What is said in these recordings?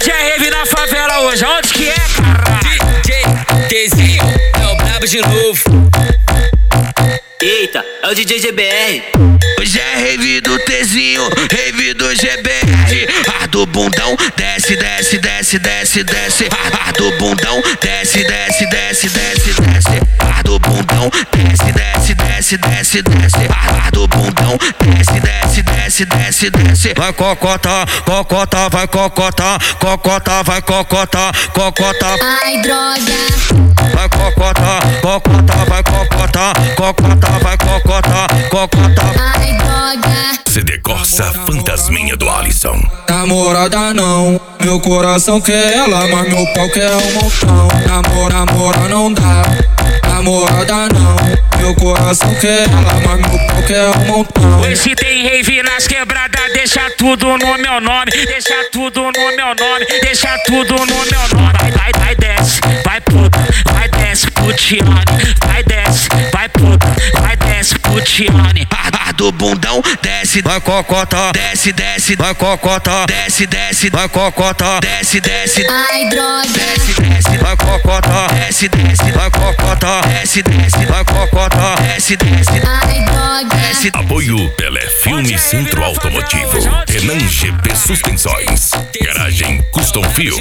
Hoje é rave na favela, hoje onde que é, cara? DJ Tzinho é o brabo de novo. Eita, é o DJ GBR. Hoje é rave do Tzinho, rave do GBR. A do bundão, desce, desce, desce, desce, desce. A do bundão, desce, desce, desce, desce, desce. A do bundão, desce, desce, desce, desce, desce. A do bundão, desce, desce, desce, desce, desce. Vai cocota, cocota, vai cocota, cocota, vai cocota, cocota. Ai, droga. Vai cocota, cocota, vai cocota, cocota, vai cocota, cocota. Ai, droga. CD Corsa Fantasminha do Alisson. Namorada não, meu coração quer ela, mas meu pau quer um montão. Namora não dá. Namorada não, meu coração quer ela, mas meu pau quer um montão. Hoje tem rave nas quebradas, deixa tudo no meu nome, deixa tudo no meu nome, deixa tudo no meu nome. Vai desce, vai puta, vai desce putiane, vai desce, vai puta, vai desce putiane. A do bundão, desce, vai cocota, desce, desce, vai cocota, desce, desce, vai cocota, desce, desce. Ai, droga. Desce, desce, vai cocota, desce, desce, vai cocota, desce, desce, vai cocota, desce, desce. Ai, droga. Desce. Apoio Pelé Filme Centro Automotivo. Renan GP Suspensões. Garagem Custom Film.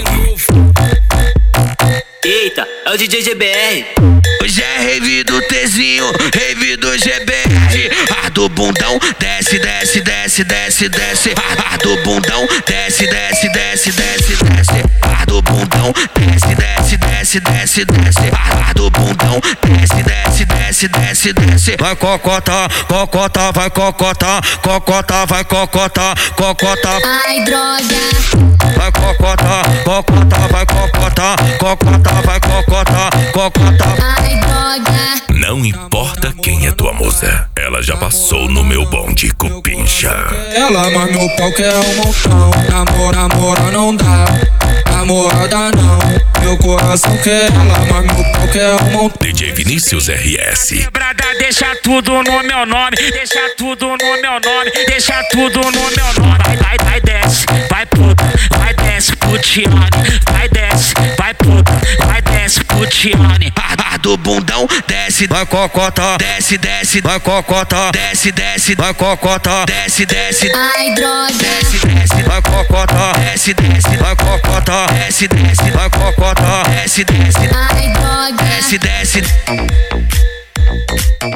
Eita, é o DJ GBR. Hoje é rave do Tzinho, rave do GBR. A do bundão, desce, desce, desce, desce, desce. A do bundão, desce, desce, desce, desce, desce. A do bundão, desce, desce, desce, desce, desce. A do bundão, desce, desce, desce, desce, desce. Vai cocota, cocota, vai cocota, cocota, vai cocota, cocota. Ai, droga. Vai cocota, cocota, vai cocota, cocota, vai cocota, cocota. Ai, droga. Não importa quem é tua moça, ela já passou no meu bonde cupincha. Ela, mas meu pau quer um montão. Namora não dá. Namorada não, meu coração quer ela, mas meu pau quer um montão. DJ Vinícius RS. Quebrada, deixa tudo no meu nome, deixa tudo no meu nome, deixa tudo no meu nome. Vai desce, vai puta, vai desce putiane, vai desce, vai puta, vai desce putiane. A do bundão, desce, vai cocota, desce, desce, vai cocota, desce, desce, vai cocota, desce, desce. Ai, droga. Desce, desce, vai cocota, desce, desce, vai cocota, desce, desce, vai cocota, desce, desce. Ai, droga. Desce, desce.